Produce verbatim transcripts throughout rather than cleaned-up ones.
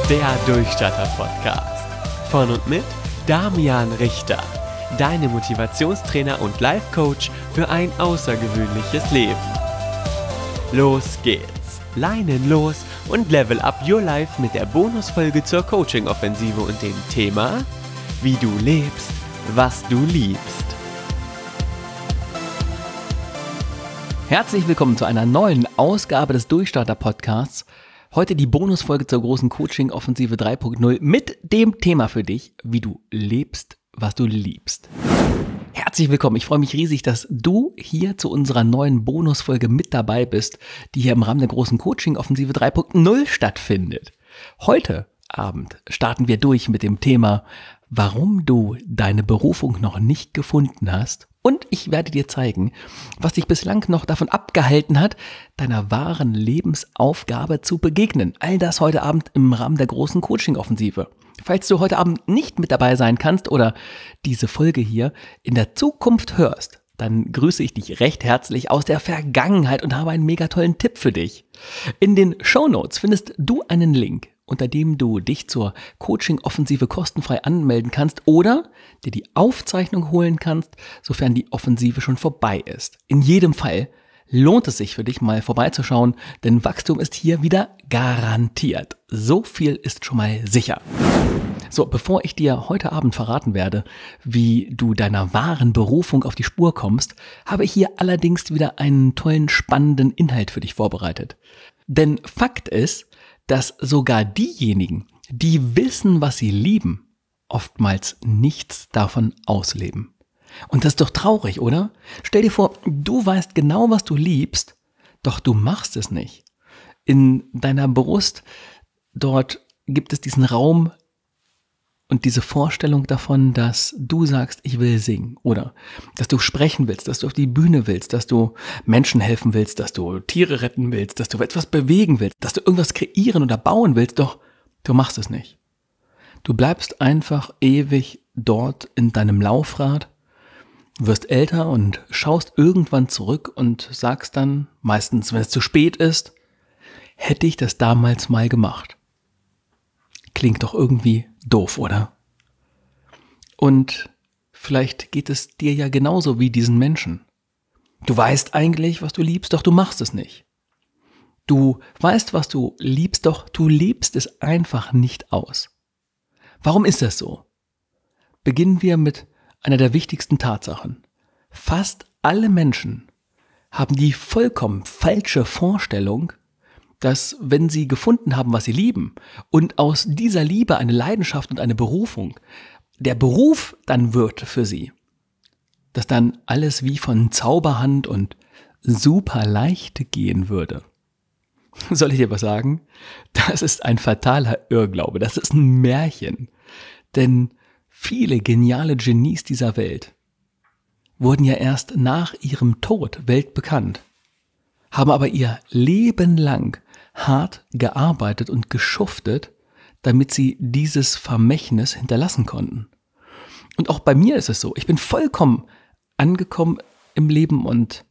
der Durchstarter-Podcast. Von und mit Damian Richter, deine Motivationstrainer und Life-Coach für ein außergewöhnliches Leben. Los geht's, Leinen los und level up your life mit der Bonusfolge zur Coaching-Offensive und dem Thema, wie du lebst, was du liebst. Herzlich willkommen zu einer neuen Ausgabe des Durchstarter-Podcasts. Heute die Bonusfolge zur großen Coaching-Offensive drei Punkt null mit dem Thema für dich, wie du lebst, was du liebst. Herzlich willkommen, ich freue mich riesig, dass du hier zu unserer neuen Bonusfolge mit dabei bist, die hier im Rahmen der großen Coaching-Offensive drei Punkt null stattfindet. Heute Abend starten wir durch mit dem Thema, warum du deine Berufung noch nicht gefunden hast. Und ich werde dir zeigen, was dich bislang noch davon abgehalten hat, deiner wahren Lebensaufgabe zu begegnen. All das heute Abend im Rahmen der großen Coaching-Offensive. Falls du heute Abend nicht mit dabei sein kannst oder diese Folge hier in der Zukunft hörst, dann grüße ich dich recht herzlich aus der Vergangenheit und habe einen mega tollen Tipp für dich. In den Shownotes findest du einen Link, unter dem du dich zur Coaching-Offensive kostenfrei anmelden kannst oder dir die Aufzeichnung holen kannst, sofern die Offensive schon vorbei ist. In jedem Fall lohnt es sich für dich mal vorbeizuschauen, denn Wachstum ist hier wieder garantiert. So viel ist schon mal sicher. So, bevor ich dir heute Abend verraten werde, wie du deiner wahren Berufung auf die Spur kommst, habe ich hier allerdings wieder einen tollen, spannenden Inhalt für dich vorbereitet. Denn Fakt ist, dass sogar diejenigen, die wissen, was sie lieben, oftmals nichts davon ausleben. Und das ist doch traurig, oder? Stell dir vor, du weißt genau, was du liebst, doch du machst es nicht. In deiner Brust, dort gibt es diesen Raum und diese Vorstellung davon, dass du sagst, ich will singen oder dass du sprechen willst, dass du auf die Bühne willst, dass du Menschen helfen willst, dass du Tiere retten willst, dass du etwas bewegen willst, dass du irgendwas kreieren oder bauen willst, doch du machst es nicht. Du bleibst einfach ewig dort in deinem Laufrad, wirst älter und schaust irgendwann zurück und sagst dann, meistens wenn es zu spät ist, hätte ich das damals mal gemacht. Klingt doch irgendwie doof, oder? Und vielleicht geht es dir ja genauso wie diesen Menschen. Du weißt eigentlich, was du liebst, doch du machst es nicht. Du weißt, was du liebst, doch du lebst es einfach nicht aus. Warum ist das so? Beginnen wir mit einer der wichtigsten Tatsachen. Fast alle Menschen haben die vollkommen falsche Vorstellung, dass wenn sie gefunden haben, was sie lieben und aus dieser Liebe eine Leidenschaft und eine Berufung, der Beruf dann wird für sie, dass dann alles wie von Zauberhand und super leicht gehen würde. Soll ich dir was sagen? Das ist ein fataler Irrglaube, das ist ein Märchen. Denn viele geniale Genies dieser Welt wurden ja erst nach ihrem Tod weltbekannt, haben aber ihr Leben lang hart gearbeitet und geschuftet, damit sie dieses Vermächtnis hinterlassen konnten. Und auch bei mir ist es so, ich bin vollkommen angekommen im Leben und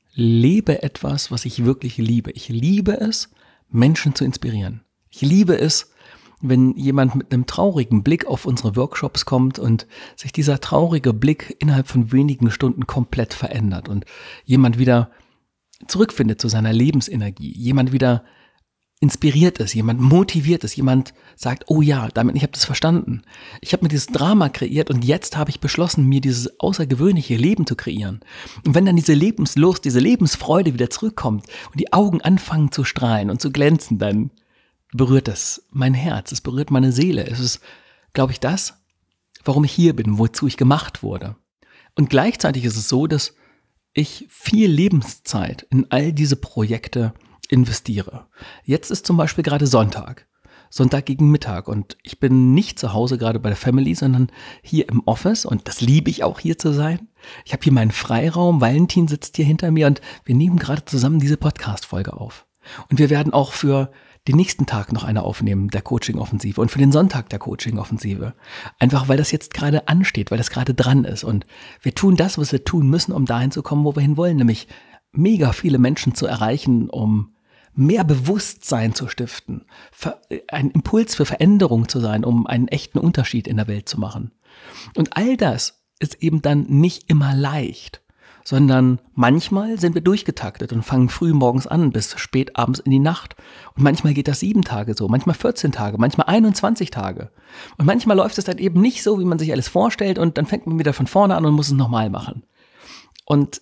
lebe etwas, was ich wirklich liebe. Ich liebe es, Menschen zu inspirieren. Ich liebe es, wenn jemand mit einem traurigen Blick auf unsere Workshops kommt und sich dieser traurige Blick innerhalb von wenigen Stunden komplett verändert und jemand wieder zurückfindet zu seiner Lebensenergie, jemand wieder inspiriert ist, jemand motiviert ist, jemand sagt, oh ja, damit, ich habe das verstanden. Ich habe mir dieses Drama kreiert und jetzt habe ich beschlossen, mir dieses außergewöhnliche Leben zu kreieren. Und wenn dann diese Lebenslust, diese Lebensfreude wieder zurückkommt und die Augen anfangen zu strahlen und zu glänzen, dann berührt das mein Herz, es berührt meine Seele. Es ist, glaube ich, das, warum ich hier bin, wozu ich gemacht wurde. Und gleichzeitig ist es so, dass ich viel Lebenszeit in all diese Projekte investiere. Jetzt ist zum Beispiel gerade Sonntag, Sonntag gegen Mittag und ich bin nicht zu Hause gerade bei der Family, sondern hier im Office und das liebe ich auch, hier zu sein. Ich habe hier meinen Freiraum, Valentin sitzt hier hinter mir und wir nehmen gerade zusammen diese Podcast-Folge auf. Und wir werden auch für den nächsten Tag noch eine aufnehmen, der Coaching-Offensive und für den Sonntag der Coaching-Offensive. Einfach, weil das jetzt gerade ansteht, weil das gerade dran ist und wir tun das, was wir tun müssen, um dahin zu kommen, wo wir hin wollen, nämlich mega viele Menschen zu erreichen, um mehr Bewusstsein zu stiften, ein Impuls für Veränderung zu sein, um einen echten Unterschied in der Welt zu machen. Und all das ist eben dann nicht immer leicht, sondern manchmal sind wir durchgetaktet und fangen früh morgens an bis spät abends in die Nacht. Und manchmal geht das sieben Tage so, manchmal vierzehn Tage, manchmal einundzwanzig Tage. Und manchmal läuft es dann eben nicht so, wie man sich alles vorstellt, und dann fängt man wieder von vorne an und muss es nochmal machen. Und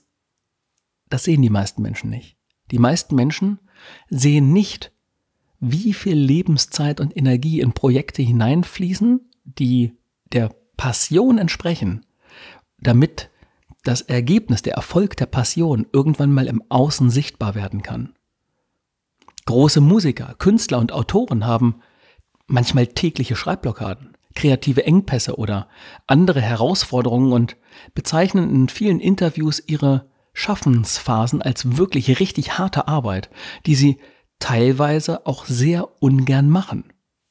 das sehen die meisten Menschen nicht. Die meisten Menschen sehen nicht, wie viel Lebenszeit und Energie in Projekte hineinfließen, die der Passion entsprechen, damit das Ergebnis, der Erfolg der Passion irgendwann mal im Außen sichtbar werden kann. Große Musiker, Künstler und Autoren haben manchmal tägliche Schreibblockaden, kreative Engpässe oder andere Herausforderungen und bezeichnen in vielen Interviews ihre Schaffensphasen als wirklich richtig harte Arbeit, die sie teilweise auch sehr ungern machen.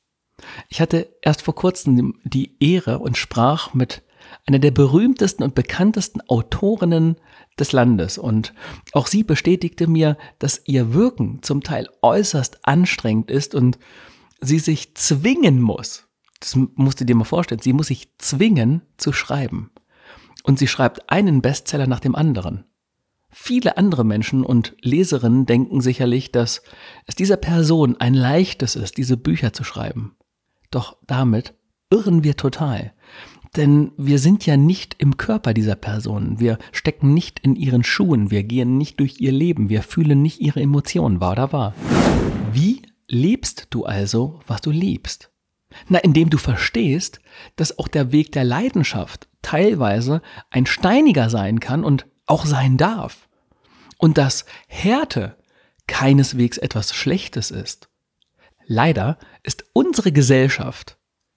Ich hatte erst vor kurzem die Ehre und sprach mit einer der berühmtesten und bekanntesten Autorinnen des Landes, und auch sie bestätigte mir, dass ihr Wirken zum Teil äußerst anstrengend ist und sie sich zwingen muss, das musst du dir mal vorstellen, sie muss sich zwingen zu schreiben. Und sie schreibt einen Bestseller nach dem anderen. Viele andere Menschen und Leserinnen denken sicherlich, dass es dieser Person ein leichtes ist, diese Bücher zu schreiben. Doch damit irren wir total. Denn wir sind ja nicht im Körper dieser Person, wir stecken nicht in ihren Schuhen, wir gehen nicht durch ihr Leben, wir fühlen nicht ihre Emotionen, wahr oder wahr. Wie lebst du also, was du liebst? Na, indem du verstehst, dass auch der Weg der Leidenschaft teilweise ein steiniger sein kann und auch sein darf. Und dass Härte keineswegs etwas Schlechtes ist. Leider ist unsere Gesellschaft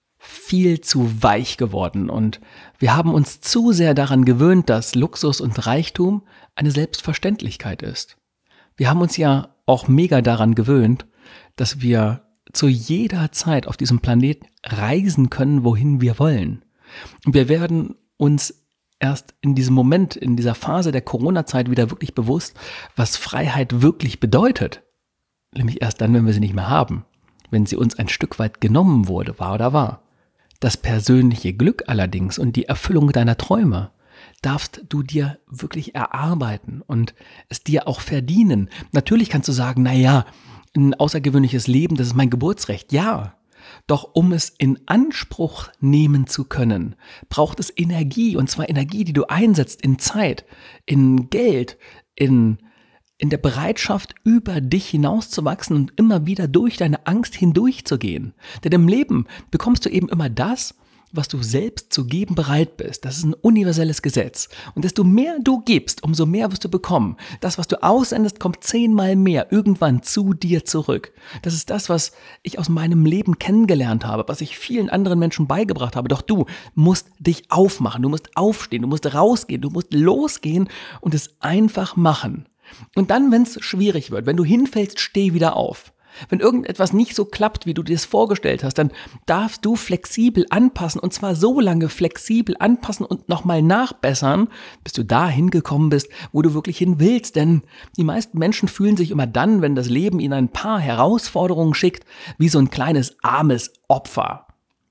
viel zu weich geworden und wir haben uns zu sehr daran gewöhnt, dass Luxus und Reichtum eine Selbstverständlichkeit ist. Wir haben uns ja auch mega daran gewöhnt, dass wir zu jeder Zeit auf diesem Planeten reisen können, wohin wir wollen. Und wir werden uns erst in diesem Moment, in dieser Phase der Corona-Zeit wieder wirklich bewusst, was Freiheit wirklich bedeutet. Nämlich erst dann, wenn wir sie nicht mehr haben, wenn sie uns ein Stück weit genommen wurde, wahr oder wahr. Das persönliche Glück allerdings und die Erfüllung deiner Träume darfst du dir wirklich erarbeiten und es dir auch verdienen. Natürlich kannst du sagen, naja, ein außergewöhnliches Leben, das ist mein Geburtsrecht. Ja, doch um es in Anspruch nehmen zu können, braucht es Energie, und zwar Energie, die du einsetzt in Zeit, in Geld, in in der Bereitschaft, über dich hinauszuwachsen und immer wieder durch deine Angst hindurchzugehen. Denn im Leben bekommst du eben immer das, was du selbst zu geben bereit bist. Das ist ein universelles Gesetz. Und desto mehr du gibst, umso mehr wirst du bekommen. Das, was du aussendest, kommt zehnmal mehr irgendwann zu dir zurück. Das ist das, was ich aus meinem Leben kennengelernt habe, was ich vielen anderen Menschen beigebracht habe. Doch du musst dich aufmachen, du musst aufstehen, du musst rausgehen, du musst losgehen und es einfach machen. Und dann, wenn es schwierig wird, wenn du hinfällst, steh wieder auf. Wenn irgendetwas nicht so klappt, wie du dir es vorgestellt hast, dann darfst du flexibel anpassen, und zwar so lange flexibel anpassen und nochmal nachbessern, bis du dahin gekommen bist, wo du wirklich hin willst. Denn die meisten Menschen fühlen sich immer dann, wenn das Leben ihnen ein paar Herausforderungen schickt, wie so ein kleines armes Opfer.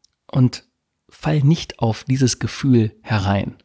Und fall nicht auf dieses Gefühl herein.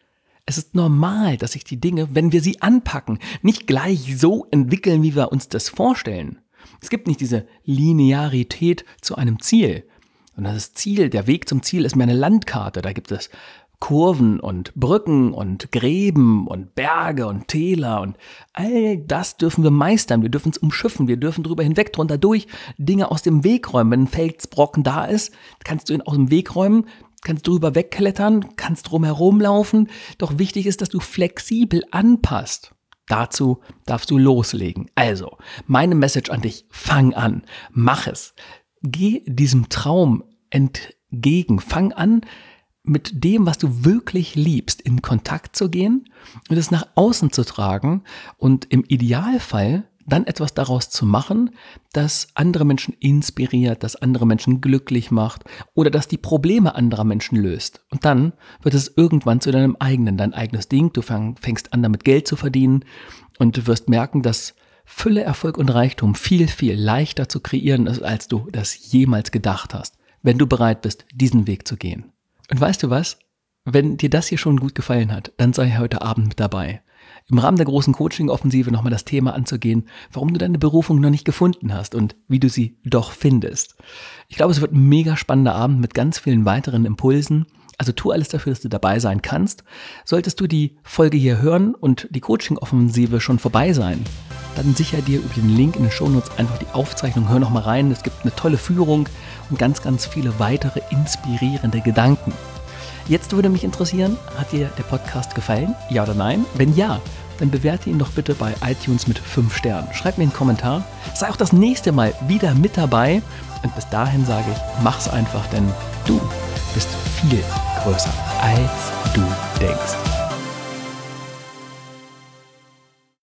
Es ist normal, dass sich die Dinge, wenn wir sie anpacken, nicht gleich so entwickeln, wie wir uns das vorstellen. Es gibt nicht diese Linearität zu einem Ziel. Und das Ziel, der Weg zum Ziel ist mehr eine Landkarte. Da gibt es Kurven und Brücken und Gräben und Berge und Täler und all das dürfen wir meistern. Wir dürfen es umschiffen, wir dürfen drüber hinweg, drunter durch, Dinge aus dem Weg räumen. Wenn ein Felsbrocken da ist, kannst du ihn aus dem Weg räumen, kannst drüber wegklettern, kannst drumherum laufen. Doch wichtig ist, dass du flexibel anpasst. Dazu darfst du loslegen. Also, meine Message an dich, fang an, mach es. Geh diesem Traum entgegen. Fang an, mit dem, was du wirklich liebst, in Kontakt zu gehen und es nach außen zu tragen und im Idealfall dann etwas daraus zu machen, das andere Menschen inspiriert, das andere Menschen glücklich macht oder das die Probleme anderer Menschen löst. Und dann wird es irgendwann zu deinem eigenen, dein eigenes Ding. Du fängst an, damit Geld zu verdienen und du wirst merken, dass Fülle, Erfolg und Reichtum viel, viel leichter zu kreieren ist, als du das jemals gedacht hast, wenn du bereit bist, diesen Weg zu gehen. Und weißt du was? Wenn dir das hier schon gut gefallen hat, dann sei heute Abend mit dabei. Im Rahmen der großen Coaching-Offensive nochmal das Thema anzugehen, warum du deine Berufung noch nicht gefunden hast und wie du sie doch findest. Ich glaube, es wird ein mega spannender Abend mit ganz vielen weiteren Impulsen. Also tu alles dafür, dass du dabei sein kannst. Solltest du die Folge hier hören und die Coaching-Offensive schon vorbei sein, dann sicher dir über den Link in den Shownotes einfach die Aufzeichnung. Hör noch mal rein. Es gibt eine tolle Führung und ganz, ganz viele weitere inspirierende Gedanken. Jetzt würde mich interessieren, hat dir der Podcast gefallen? Ja oder nein? Wenn ja, dann bewerte ihn doch bitte bei iTunes mit fünf Sternen. Schreib mir einen Kommentar. Sei auch das nächste Mal wieder mit dabei. Und bis dahin sage ich, mach's einfach, denn du bist viel größer, als du denkst.